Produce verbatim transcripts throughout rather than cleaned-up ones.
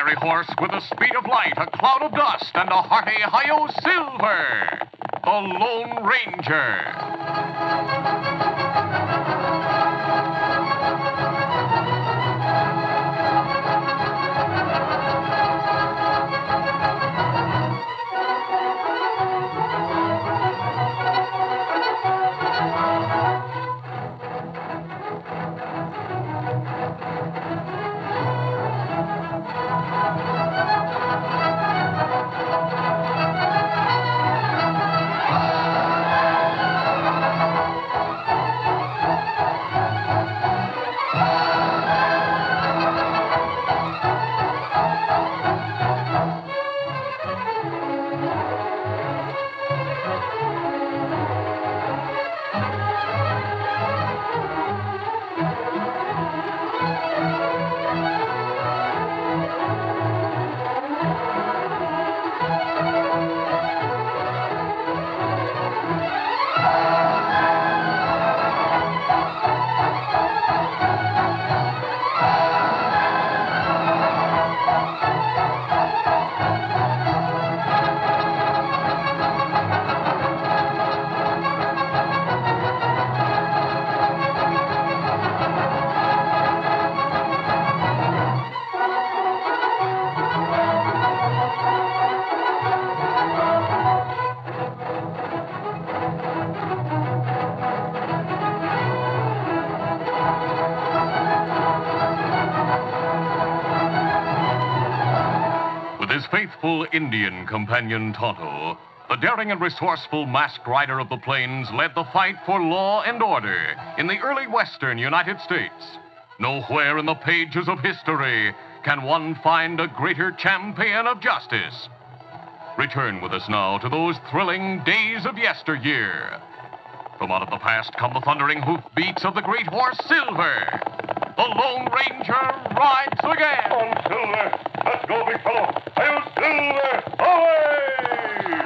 fiery horse with the speed of light, a cloud of dust, and a hearty hi-yo silver, the Lone Ranger. With his faithful Indian companion Tonto, the daring and resourceful masked rider of the plains led the fight for law and order in the early western United States. Nowhere in the pages of history can one find a greater champion of justice. Return with us now to those thrilling days of yesteryear. From out of the past come the thundering hoofbeats of the great horse Silver. The Lone Ranger rides again. On, Silver. Let's go, big fellow. Hail, Silver. Away!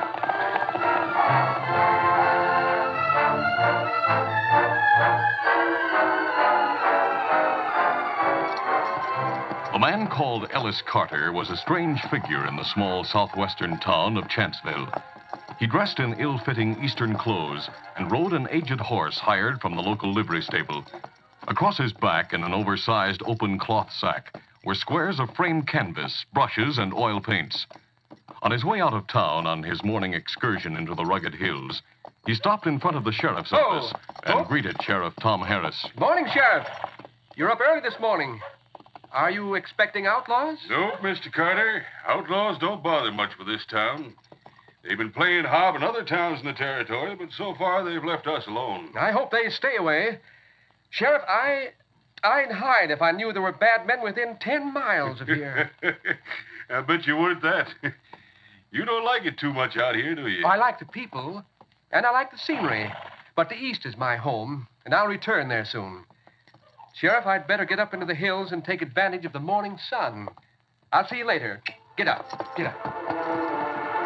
A man called Ellis Carter was a strange figure in the small southwestern town of Chanceville. He dressed in ill-fitting Eastern clothes and rode an aged horse hired from the local livery stable. Across his back, in an oversized open cloth sack, were squares of framed canvas, brushes, and oil paints. On his way out of town on his morning excursion into the rugged hills, he stopped in front of the sheriff's Oh. office and Oh. greeted Sheriff Tom Harris. Morning, Sheriff. You're up early this morning. Are you expecting outlaws? No, Mister Carter. Outlaws don't bother much with this town. They've been playing hob in other towns in the territory, but so far they've left us alone. I hope they stay away. Sheriff, I... I'd hide if I knew there were bad men within ten miles of here. I bet you weren't that. You don't like it too much out here, do you? I like the people, and I like the scenery. But the East is my home, and I'll return there soon. Sheriff, I'd better get up into the hills and take advantage of the morning sun. I'll see you later. Get up. Get up.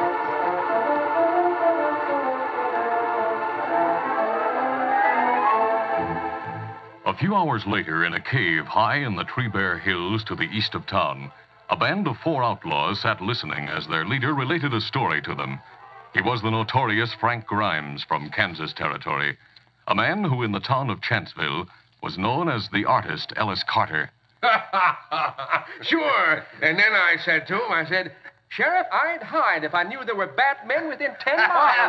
A few hours later, in a cave high in the Tree Bear Hills to the east of town, a band of four outlaws sat listening as their leader related a story to them. He was the notorious Frank Grimes from Kansas Territory, a man who in the town of Chanceville was known as the artist Ellis Carter. Sure. And then I said to him, I said, Sheriff, I'd hide if I knew there were bad men within ten miles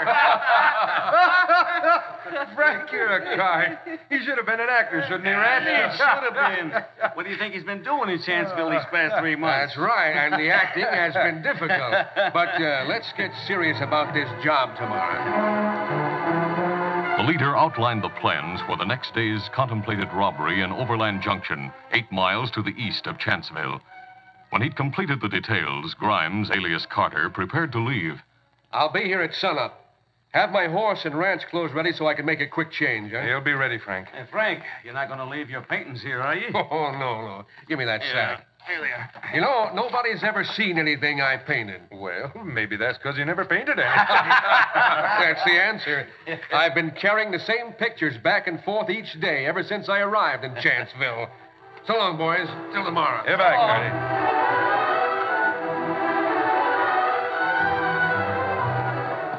of here. Frank, you're a guy. He should have been an actor, shouldn't he, Rat? He should have been. What do you think he's been doing in Chanceville these past three months? That's right, and the acting has been difficult. But uh, let's get serious about this job tomorrow. The leader outlined the plans for the next day's contemplated robbery in Overland Junction, eight miles to the east of Chanceville. When he'd completed the details, Grimes, alias Carter, prepared to leave. I'll be here at sunup. Have my horse and ranch clothes ready so I can make a quick change, huh? He'll be ready, Frank. Hey, Frank, you're not going to leave your paintings here, are you? Oh, no, no. Give me that Yeah. sack. Here they are. You know, nobody's ever seen anything I painted. Well, maybe that's because you never painted any. That's the answer. I've been carrying the same pictures back and forth each day ever since I arrived in Chanceville. So long, boys. Till tomorrow. Get back, Carty.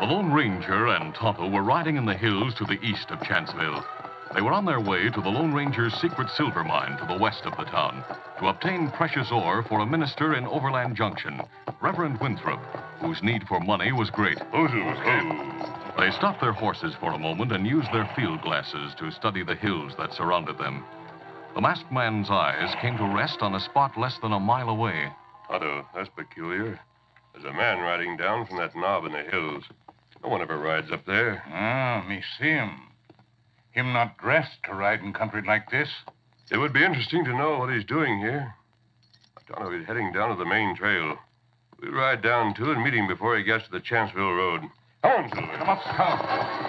The Lone Ranger and Tonto were riding in the hills to the east of Chanceville. They were on their way to the Lone Ranger's secret silver mine to the west of the town to obtain precious ore for a minister in Overland Junction, Reverend Winthrop, whose need for money was great. They stopped their horses for a moment and used their field glasses to study the hills that surrounded them. The masked man's eyes came to rest on a spot less than a mile away. Tonto, that's peculiar. There's a man riding down from that knob in the hills. No one ever rides up there. Ah, me see him. Him not dressed to ride in country like this. It would be interesting to know what he's doing here. Tonto, he's heading down to the main trail. We'll ride down to and meet him before he gets to the Chanceville Road. Come on, Silver. Come up, come.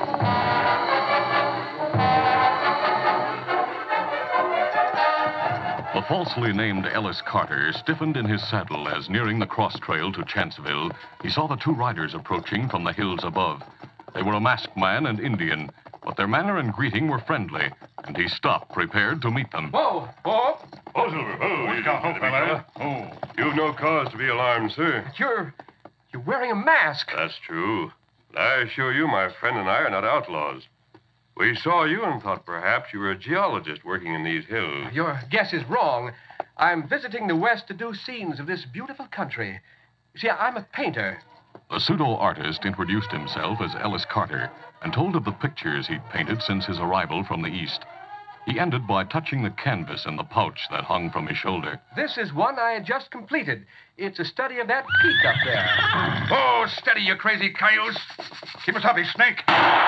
The falsely named Ellis Carter stiffened in his saddle as, nearing the cross trail to Chanceville, he saw the two riders approaching from the hills above. They were a masked man and Indian, but their manner and greeting were friendly, and he stopped, prepared to meet them. Whoa, whoa. Oh, Silver. Oh, you Go, don't fella. Oh. You've no cause to be alarmed, sir. You're, you're wearing a mask. That's true. But I assure you, my friend and I are not outlaws. We saw you and thought perhaps you were a geologist working in these hills. Your guess is wrong. I'm visiting the West to do scenes of this beautiful country. You see, I'm a painter. The pseudo-artist introduced himself as Ellis Carter and told of the pictures he'd painted since his arrival from the East. He ended by touching the canvas in the pouch that hung from his shoulder. This is one I had just completed. It's a study of that peak up there. Oh, steady, you crazy cayuse. Keep us up, his snake.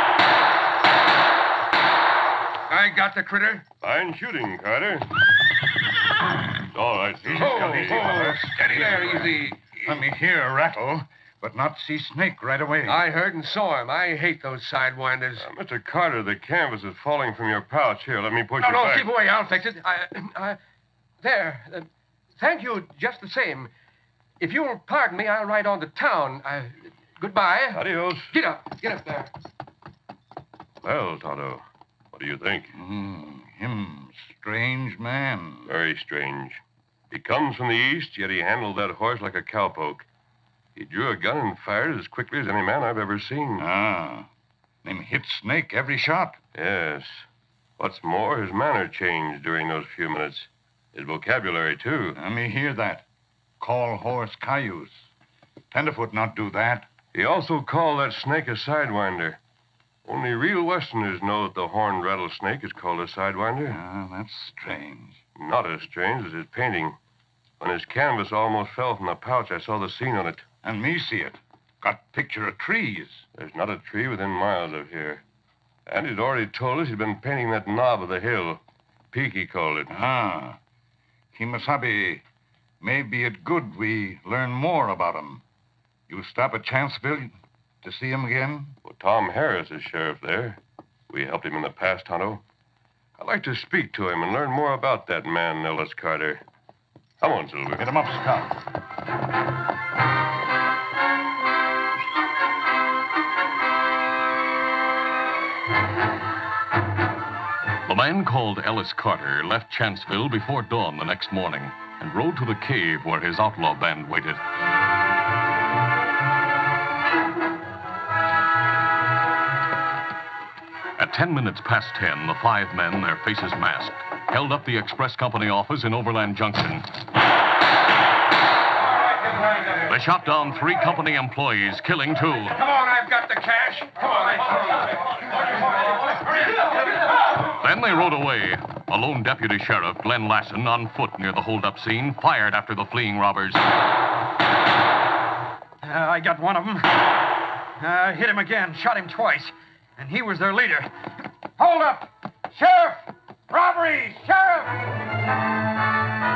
I got the critter. Fine shooting, Carter. It's all right, sir. Oh, Easy, oh, fella. steady there, easy. Let me hear a rattle, but not see snake right away. I heard and saw him. I hate those sidewinders. Uh, Mister Carter, the canvas is falling from your pouch. Here, let me push No, it no, back. keep away. I'll fix it. I, I, there. Uh, thank you just the same. If you'll pardon me, I'll ride on to town. I, goodbye. Adios. Get up. Get up there. Well, Tonto, what do you think? Hmm, him, strange man. Very strange. He comes from the East, yet he handled that horse like a cowpoke. He drew a gun and fired as quickly as any man I've ever seen. Ah, him hit snake every shot. Yes. What's more, his manner changed during those few minutes. His vocabulary, too. Let me hear that. Call horse cayuse. Tenderfoot not do that. He also called that snake a sidewinder. Only real Westerners know that the horned rattlesnake is called a sidewinder. Ah, that's strange. Not as strange as his painting. When his canvas almost fell from the pouch, I saw the scene on it. And me see it. Got picture of trees. There's not a tree within miles of here. And he'd already told us he'd been painting that knob of the hill. Peak, he called it. Ah. Kimasabi, maybe it good we learn more about him. You stop at Chanceville to see him again? Well, Tom Harris is sheriff there. We helped him in the past, Tonto. I'd like to speak to him and learn more about that man, Ellis Carter. Come on, Silver. Get him up, Scout. The man called Ellis Carter left Chanceville before dawn the next morning and rode to the cave where his outlaw band waited. At ten minutes past ten, the five men, their faces masked, held up the express company office in Overland Junction. They shot down three company employees, killing two. Come on, I've got the cash. Come on. Then they rode away. A lone deputy sheriff, Glenn Lassen, on foot near the holdup scene, fired after the fleeing robbers. Uh, I got one of them. Uh, hit him again, shot him twice. And he was their leader. Hold up! Sheriff! Robbery! Sheriff!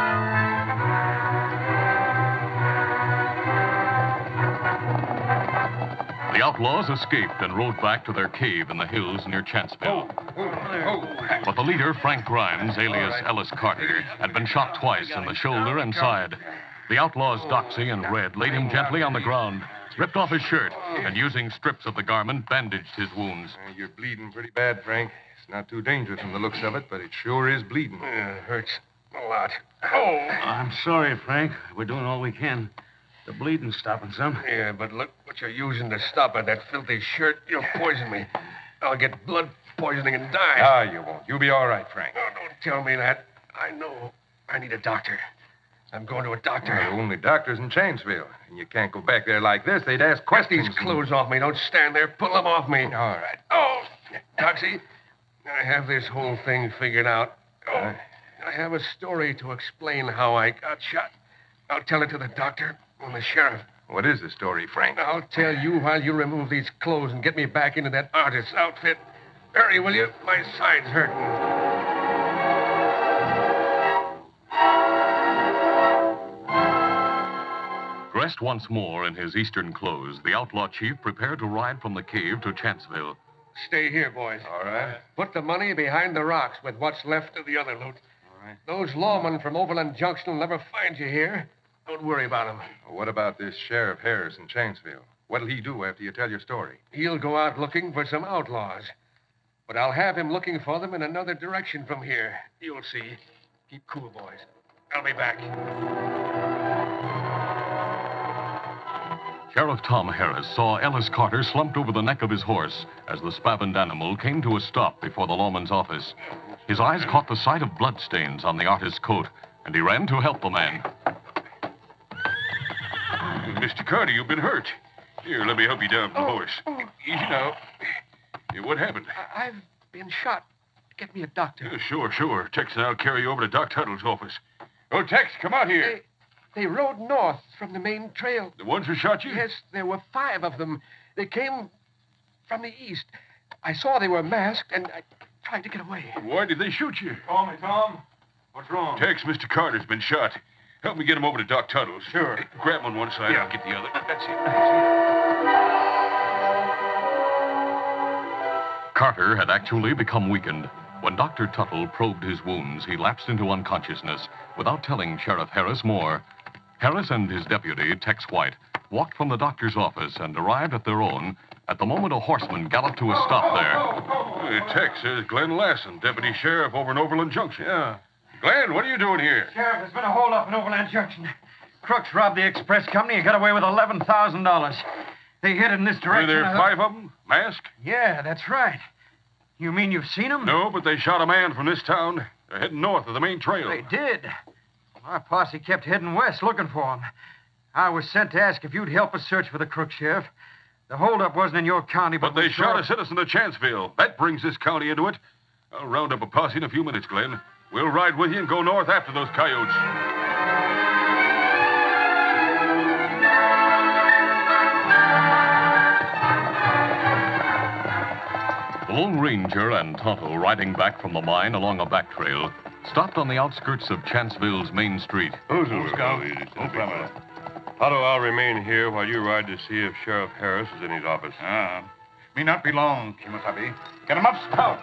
The outlaws escaped and rode back to their cave in the hills near Chanceville. But the leader, Frank Grimes, alias Ellis Carter, had been shot twice in the shoulder and side. The outlaws, Doxy and Red, laid him gently on the ground, ripped off his shirt, and using strips of the garment, bandaged his wounds. Uh, you're bleeding pretty bad, Frank. It's not too dangerous from the looks of it, but it sure is bleeding. Yeah, it hurts a lot. I'm sorry, Frank. We're doing all we can. The bleeding's stopping some. Yeah, but look What you're using to stop at that filthy shirt, you'll poison me. I'll get blood poisoning and die. Ah, you won't. You'll be all right, Frank. Oh, don't tell me that. I know. I need a doctor. I'm going to a doctor. Well, the only doctor's in Chainsville. And you can't go back there like this. They'd ask questions. Get these clothes off me. Don't stand there. Pull them off me. All right. Oh, Doxy, I have this whole thing figured out. Oh, I have a story to explain how I got shot. I'll tell it to the doctor and the sheriff. What is the story, Frank? I'll tell you while you remove these clothes and get me back into that artist's outfit. Hurry, will you? My side's hurting. Dressed once more in his eastern clothes, the outlaw chief prepared to ride from the cave to Chanceville. Stay here, boys. All right. Put the money behind the rocks with what's left of the other loot. All right. Those lawmen from Overland Junction will never find you here. Don't worry about them. What about this Sheriff Harris in Chainsville? What'll he do after you tell your story? He'll go out looking for some outlaws. But I'll have him looking for them in another direction from here. You'll see. Keep cool, boys. I'll be back. Sheriff Tom Harris saw Ellis Carter slumped over the neck of his horse as the spavined animal came to a stop before the lawman's office. His eyes caught the sight of bloodstains on the artist's coat, and he ran to help the man. Mister Carter, you've been hurt. Here, let me help you down from the Oh, horse. oh. Easy now. Yeah, what happened? I- I've been shot. Get me a doctor. Yeah, sure, sure. Tex and I'll carry you over to Doc Tuttle's office. Oh, Tex, come out here. They, they rode north from the main trail. The ones who shot you? Yes, there were five of them. They came from the east. I saw they were masked, and I tried to get away. Why did they shoot you? Call me, Tom. What's wrong? Tex, Mister Carter's been shot. Help me get him over to Doc Tuttle's. Sure. Hey, grab him on one side. Yeah. I'll get the other. That's it. Carter had actually become weakened. When Doctor Tuttle probed his wounds, he lapsed into unconsciousness without telling Sheriff Harris more. Harris and his deputy, Tex White, walked from the doctor's office and arrived at their own at the moment a horseman galloped to a stop there. Hey, Tex, there's Glenn Lassen, deputy sheriff over in Overland Junction. Yeah. Glenn, what are you doing here? Sheriff, there's been a holdup in Overland Junction. Crooks robbed the express company and got away with eleven thousand dollars. They hid in this Were direction. there I five of them? Masked? Yeah, that's right. You mean you've seen them? No, but they shot a man from this town. They're heading north of the main trail. They did. Our posse kept heading west looking for them. I was sent to ask if you'd help us search for the crook, Sheriff. The holdup wasn't in your county, but... But they we shot saw- a citizen of Chanceville. That brings this county into it. I'll round up a posse in a few minutes, Glenn. We'll ride with you and go north after those coyotes. The Lone Ranger and Tonto, riding back from the mine along a back trail, stopped on the outskirts of Chanceville's main street. Who's Tonto, I'll remain here while you ride to see if Sheriff Harris is in his office. Ah. May not be long, Kimasabi. Get him up, Scout.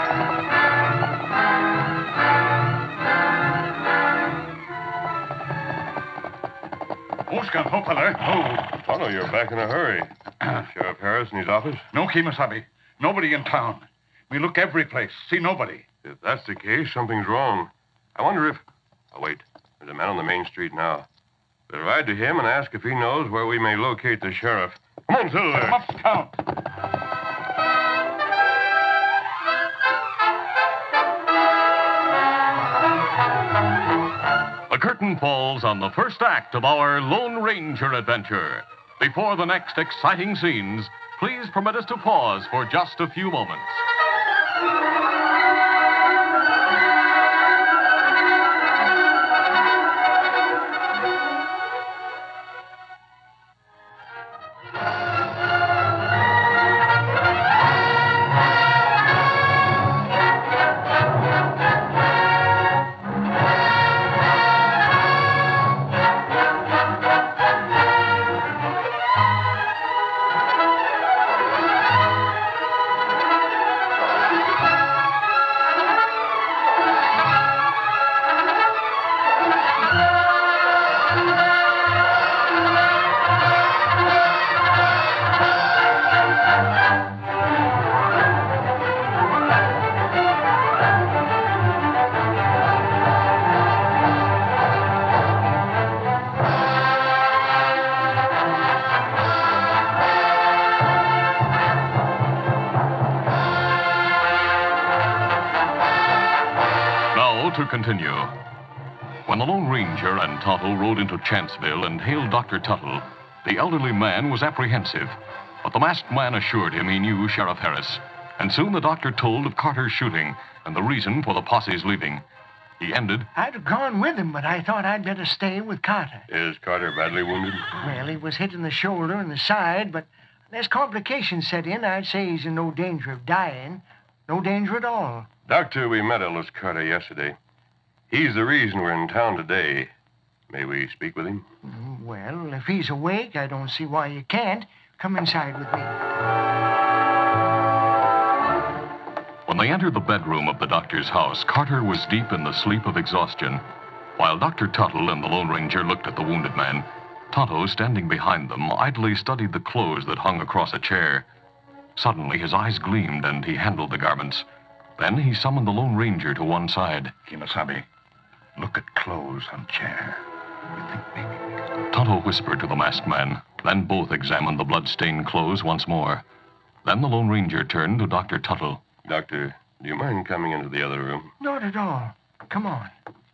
Oscar, hopala. Oh, Tonto, you're back in a hurry. Sheriff Harris in his office? No, Kimasabi. Nobody in town. We look every place. See nobody. If that's the case, something's wrong. I wonder if... Oh, wait. There's a man on the main street now. Better ride to him and ask if he knows where we may locate the sheriff. Come on, Silver. Get him up, Scout. The curtain falls on the first act of our Lone Ranger adventure. Before the next exciting scenes, please permit us to pause for just a few moments. continue. When the Lone Ranger and Tonto rode into Chanceville and hailed Doctor Tuttle, the elderly man was apprehensive. But the masked man assured him he knew Sheriff Harris. And soon the doctor told of Carter's shooting and the reason for the posse's leaving. He ended, I'd have gone with him, but I thought I'd better stay with Carter. Is Carter badly wounded? Well, he was hit in the shoulder and the side, but unless complications set in, I'd say he's in no danger of dying. No danger at all. Doctor, we met Ellis Carter yesterday. He's the reason we're in town today. May we speak with him? Mm, Well, if he's awake, I don't see why you can't. Come inside with me. when they entered the bedroom of the doctor's house, Carter was deep in the sleep of exhaustion. While Doctor Tuttle and the Lone Ranger looked at the wounded man, Tonto, standing behind them, idly studied the clothes that hung across a chair. Suddenly, his eyes gleamed, and he handled the garments. Then he summoned the Lone Ranger to one side. Kimasabi, look at clothes on chair. You think maybe... Tonto whispered to the masked man. Then both examined the blood-stained clothes once more. Then the Lone Ranger turned to Doctor Tuttle. Doctor, do you mind coming into the other room? Not at all. Come on.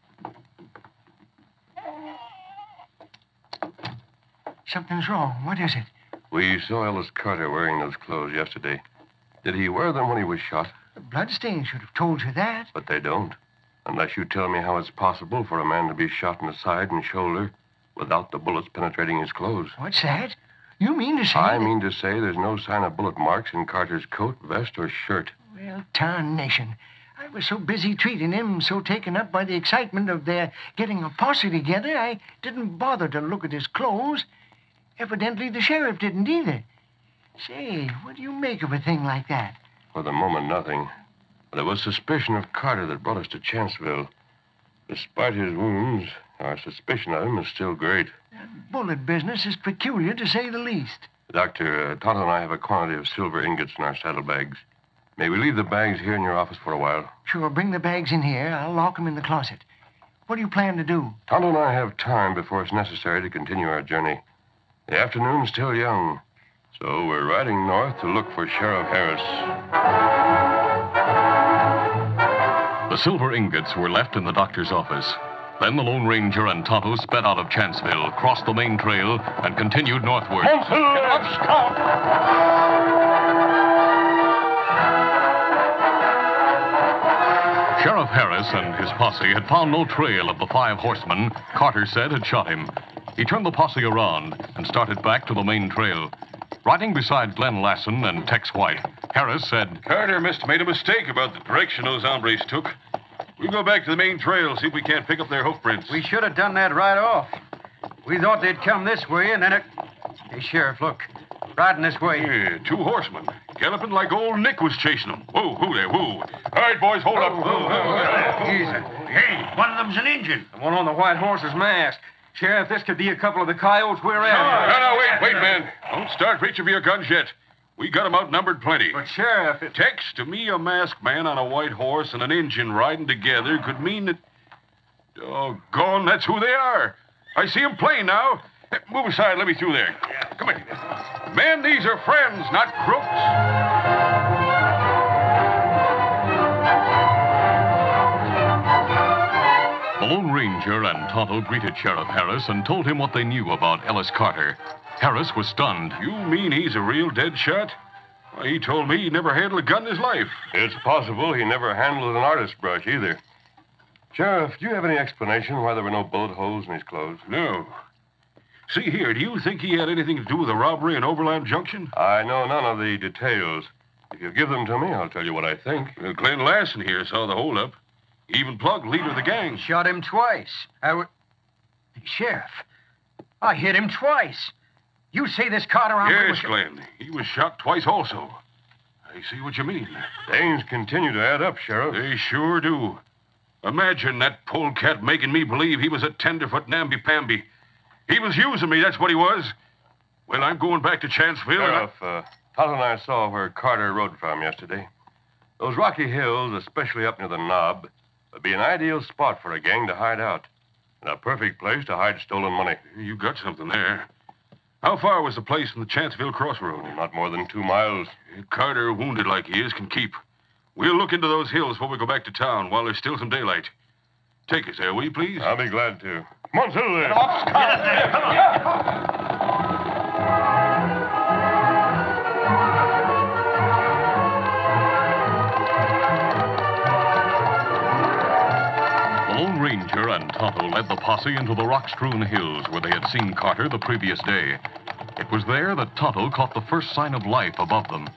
Something's wrong. What is it? We saw Ellis Carter wearing those clothes yesterday. Did he wear them when he was shot? The bloodstain should have told you that. But they don't. Unless you tell me how it's possible for a man to be shot in the side and shoulder without the bullets penetrating his clothes. What's that? You mean to say... I that- mean to say there's no sign of bullet marks in Carter's coat, vest, or shirt. Well, tarnation. I was so busy treating him, so taken up by the excitement of their getting a posse together, I didn't bother to look at his clothes. Evidently, the sheriff didn't either. Say, what do you make of a thing like that? For the moment, nothing. But it was suspicion of Carter that brought us to Chanceville. Despite his wounds, our suspicion of him is still great. That bullet business is peculiar, to say the least. Doctor, uh, Tonto and I have a quantity of silver ingots in our saddlebags. May we leave the bags here in your office for a while? Sure, bring the bags in here. I'll lock them in the closet. What do you plan to do? Tonto and I have time before it's necessary to continue our journey. The afternoon's still young, so we're riding north to look for Sheriff Harris. The silver ingots were left in the doctor's office. Then the Lone Ranger and Tonto sped out of Chanceville, crossed the main trail, and continued northward. Sheriff Harris and his posse had found no trail of the five horsemen Carter said had shot him. He turned the posse around and started back to the main trail. Riding beside Glenn Lassen and Tex White, Harris said, Carter must have made a mistake about the direction those hombres took. We'll go back to the main trail, see if we can't pick up their hoof prints. We should have done that right off. We thought they'd come this way, and then it... Hey, Sheriff, look. Riding this way. Yeah, two horsemen. Galloping like old Nick was chasing them. Whoa, who there, whoa. All right, boys, hold up. Whoa, whoa, Easy. Hey, one of them's an Injun. The one on the white horse is masked. Sheriff, this could be a couple of the coyotes we're No, after. no, wait, wait, man. Don't start reaching for your guns yet. We got 'em outnumbered plenty. But, Sheriff, it... Tex, to me, a masked man on a white horse and an Injun riding together could mean that... Doggone, that's who they are. I see 'em plain now. Hey, move aside, let me through there. Come in. Men, these are friends, not crooks. The Lone Ranger and Tonto greeted Sheriff Harris and told him what they knew about Ellis Carter. Harris was stunned. You mean he's a real dead shot? Why, he told me he never handled a gun in his life. It's possible he never handled an artist brush either. Sheriff, do you have any explanation why there were no bullet holes in his clothes? No. See here, do you think he had anything to do with the robbery in Overland Junction? I know none of the details. If you give them to me, I'll tell you what I think. Well, Glenn Lassen here saw the holdup. Even Plug, leader of the gang. Shot him twice. I w- Sheriff, I hit him twice. You say this Carter hombre Yes, was... Glenn. He was shot twice also. I see what you mean. Things continue to add up, Sheriff. They sure do. Imagine that polecat making me believe he was a tenderfoot namby-pamby. He was using me, that's what he was. Well, I'm going back to Chanceville. and I- Sheriff, uh, Todd and I saw where Carter rode from yesterday. Those rocky hills, especially up near the knob, would be an ideal spot for a gang to hide out. And a perfect place to hide stolen money. You got something there. How far was the place from the Chanceville crossroad? Not more than two miles. Carter, wounded like he is, can keep. We'll look into those hills before we go back to town while there's still some daylight. Take us there, will you, please? I'll be glad to. Come on, Silver. Get off, Scout. The Lone Ranger and Tonto led the posse into the rock-strewn hills where they had seen Carter the previous day. It was there that Tonto caught the first sign of life above them.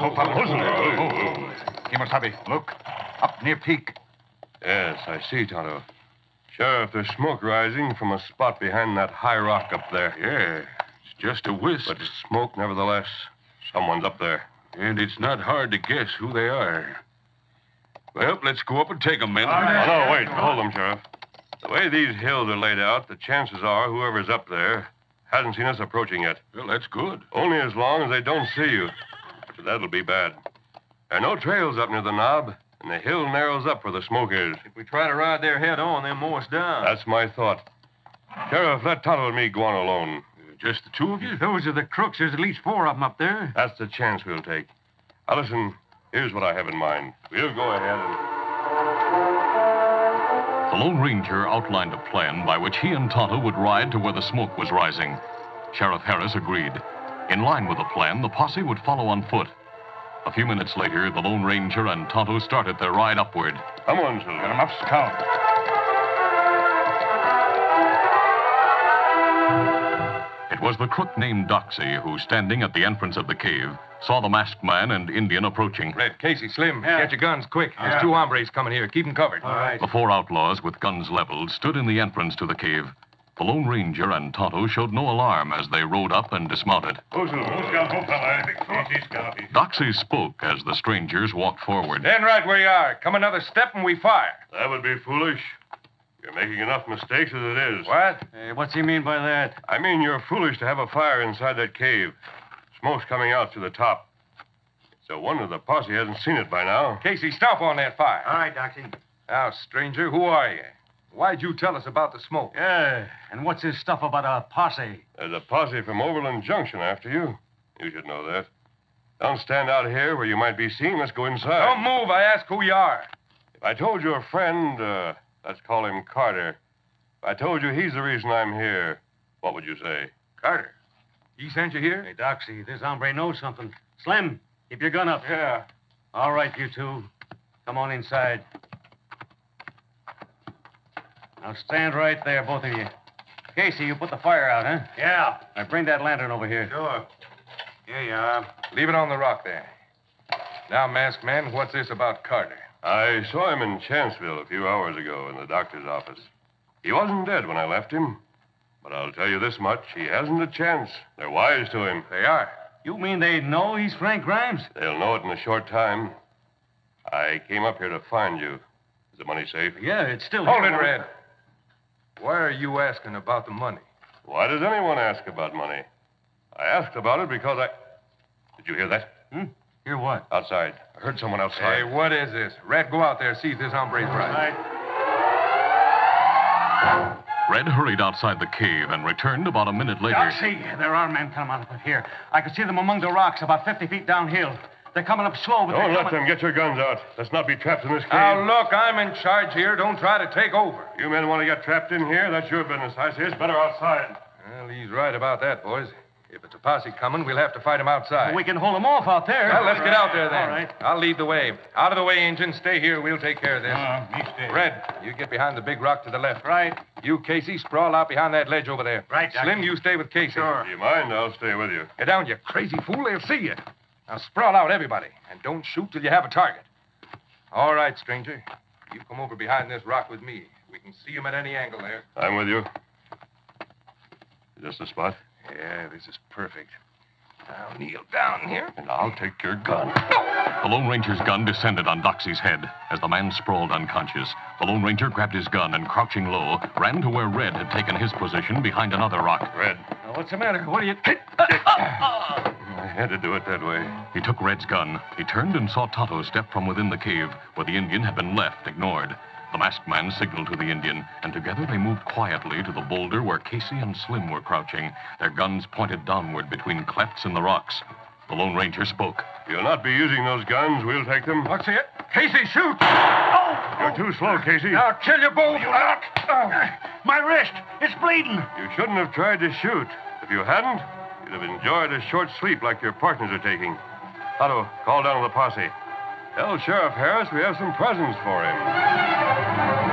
Kemosabe, look. Up near Peak. Yes, I see, Tonto. Sheriff, there's smoke rising from a spot behind that high rock up there. Yeah, it's just a wisp. But smoke, nevertheless. Someone's up there. And it's not hard to guess who they are. Well, let's go up and take them, men. Oh, no, wait. Hold them, Sheriff. The way these hills are laid out, the chances are whoever's up there hasn't seen us approaching yet. Well, that's good. Only as long as they don't see you. But that'll be bad. There are no trails up near the knob, and the hill narrows up where the smoke is. If we try to ride their head on, they'll mow us down. That's my thought. Sheriff, let Tonto and me go on alone. Just the two of you? Those are the crooks. There's at least four of them up there. That's the chance we'll take. Now, listen, here's what I have in mind. We'll go ahead and... The Lone Ranger outlined a plan by which he and Tonto would ride to where the smoke was rising. Sheriff Harris agreed. In line with the plan, the posse would follow on foot. A few minutes later, the Lone Ranger and Tonto started their ride upward. Come on, Silver. Get 'em up, Scout. It was the crook named Doxy who, standing at the entrance of the cave, saw the masked man and Indian approaching. Red, Casey, Slim, Yeah. get your guns quick. Yeah. There's two hombres coming here. Keep them covered. All right. The four outlaws with guns leveled stood in the entrance to the cave. The Lone Ranger and Tonto showed no alarm as they rode up and dismounted. Doxy spoke as the strangers walked forward. Stand right where you are. Come another step and we fire. That would be foolish. You're making enough mistakes as it is. What? Hey, what's he mean by that? I mean, you're foolish to have a fire inside that cave. Smoke's coming out to the top. It's a wonder the posse hasn't seen it by now. Casey, stop on that fire. All right, Doxy. Now, stranger, who are you? Why'd you tell us about the smoke? Yeah, and what's this stuff about a posse? There's a posse from Overland Junction after you. You should know that. Don't stand out here where you might be seen. Let's go inside. Don't move. I ask who you are. If I told you a friend, uh, let's call him Carter. If I told you he's the reason I'm here, what would you say? Carter. He sent you here? Hey, Doxy, this hombre knows something. Slim, keep your gun up. Yeah. All right, you two. Come on inside. Now stand right there, both of you. Casey, you put the fire out, huh? Yeah. Now bring that lantern over here. Sure. Here you are. Leave it on the rock there. Now, masked man, what's this about Carter? I saw him in Chanceville a few hours ago in the doctor's office. He wasn't dead when I left him. But I'll tell you this much, he hasn't a chance. They're wise to him. They are. You mean they know he's Frank Grimes? They'll know it in a short time. I came up here to find you. Is the money safe? Yeah, it's still Hold it, here. Red. Why are you asking about the money? Why does anyone ask about money? I asked about it because I... Did you hear that? Hmm? Hear what? Outside. I heard someone outside. Hey, what is this? Red, go out there, see if this hombre's right. Red hurried outside the cave and returned about a minute later. Doxy, there are men coming out of here. I could see them among the rocks about fifty feet downhill. They're coming up slow, but Don't they're let coming... them get your guns out. Let's not be trapped in this cave. Now, look, I'm in charge here. Don't try to take over. You men want to get trapped in here? That's your business. I say it's better outside. Well, he's right about that, boys. If it's a posse coming, we'll have to fight him outside. We can hold them off out there. Well, let's get out there, then. All right. I'll lead the way. Out of the way, Injun. Stay here. We'll take care of this. Uh, me stay. Red, you get behind the big rock to the left. Right. You, Casey, sprawl out behind that ledge over there. Right, Doc. Slim, you stay with Casey. Sure. Do you mind? I'll stay with you. Get down, you crazy fool. They'll see you. Now, sprawl out, everybody. And don't shoot till you have a target. All right, stranger. You come over behind this rock with me. We can see him at any angle there. I'm with you. Is this the spot? Yeah, this is perfect. Now, kneel down here. And I'll take your gun. The Lone Ranger's gun descended on Doxy's head. As the man sprawled unconscious, the Lone Ranger grabbed his gun and, crouching low, ran to where Red had taken his position behind another rock. Red. Now, what's the matter? What are you... I had to do it that way. He took Red's gun. He turned and saw Tonto step from within the cave, where the Indian had been left, ignored. The masked man signaled to the Indian, and together they moved quietly to the boulder where Casey and Slim were crouching, their guns pointed downward between clefts in the rocks. The Lone Ranger spoke. If you'll not be using those guns, we'll take them. What's it? Casey, shoot! Oh! You're too slow, Casey. I'll kill you both. My wrist, it's bleeding. You shouldn't have tried to shoot. If you hadn't, you'd have enjoyed a short sleep like your partners are taking. Otto, call down to the posse. Tell Sheriff Harris we have some presents for him.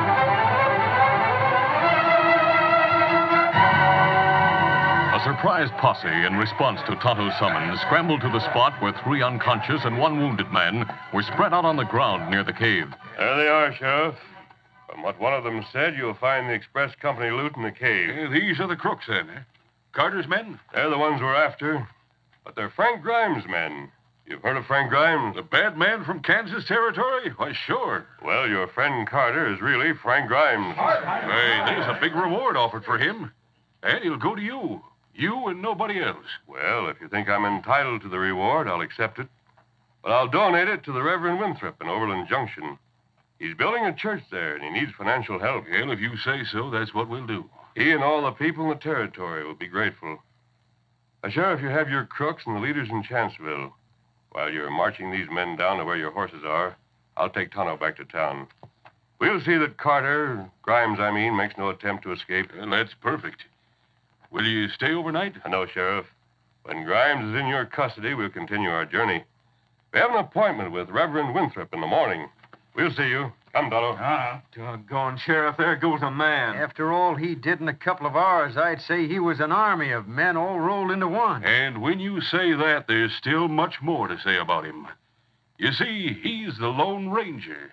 A surprised posse, in response to Tonto's summons, scrambled to the spot where three unconscious and one wounded men were spread out on the ground near the cave. There they are, Sheriff. From what one of them said, you'll find the express company loot in the cave. Uh, these are the crooks, then, eh? Carter's men? They're the ones we're after. But they're Frank Grimes' men. You've heard of Frank Grimes? The bad man from Kansas Territory? Why, sure. Well, your friend Carter is really Frank Grimes. Hey, there's a big reward offered for him. And he'll go to you. You and nobody else. Well, if you think I'm entitled to the reward, I'll accept it. But I'll donate it to the Reverend Winthrop in Overland Junction. He's building a church there, and he needs financial help. Well, if you say so, that's what we'll do. He and all the people in the territory will be grateful. Now, Sheriff, you have your crooks and the leaders in Chanceville. While you're marching these men down to where your horses are, I'll take Tonto back to town. We'll see that Carter, Grimes, I mean, makes no attempt to escape. Well, that's perfect. Will you stay overnight? No, Sheriff. When Grimes is in your custody, we'll continue our journey. We have an appointment with Reverend Winthrop in the morning. We'll see you. Come, Tonto. Uh-huh. Doggone, Sheriff, there goes a man. After all he did in a couple of hours, I'd say he was an army of men all rolled into one. And when you say that, there's still much more to say about him. You see, he's the Lone Ranger.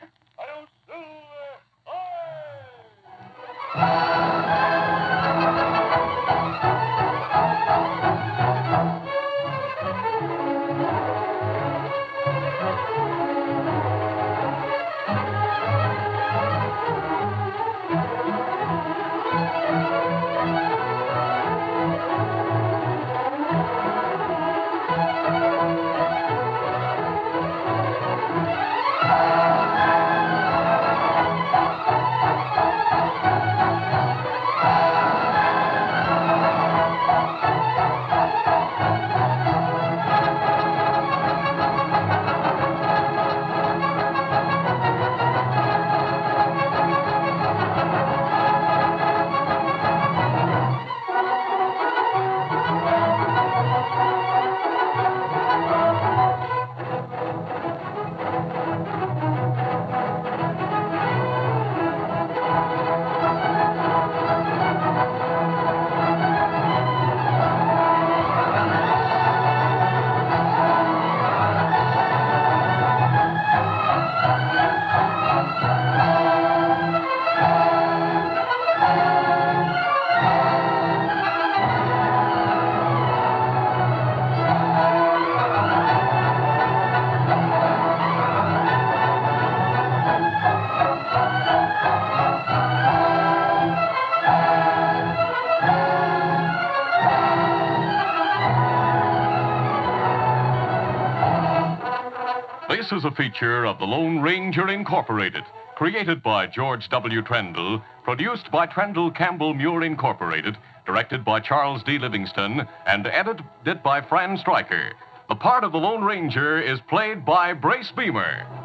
This is a feature of the Lone Ranger Incorporated, created by George W. Trendle, produced by Trendle Campbell Muir Incorporated, directed by Charles D. Livingston, and edited by Fran Stryker. The part of the Lone Ranger is played by Brace Beamer.